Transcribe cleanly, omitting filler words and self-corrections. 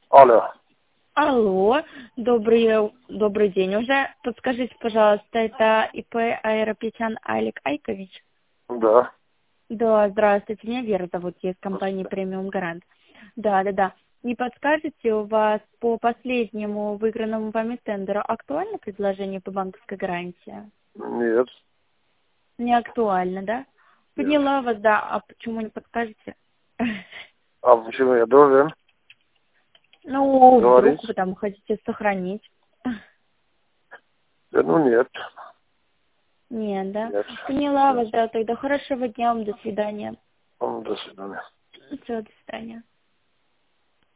Алло. Алло, добрый день уже. Подскажите, пожалуйста, это ИП Айрапетян Алик Айкович? Да. Да, здравствуйте, меня Вера зовут, я из компании Премиум Гарант. Да. Не подскажете, у вас по последнему выигранному вами тендеру актуально предложение по банковской гарантии? Нет. Не актуально, да? Нет. Поняла вас, да. А почему не подскажете? А почему я должен Ну, говорить? вдруг вы там хотите сохранить. Да, ну нет. Нет, да? Нет. Поняла Нет. вас, да. Тогда хорошего дня вам, до свидания. До свидания. Все, до свидания.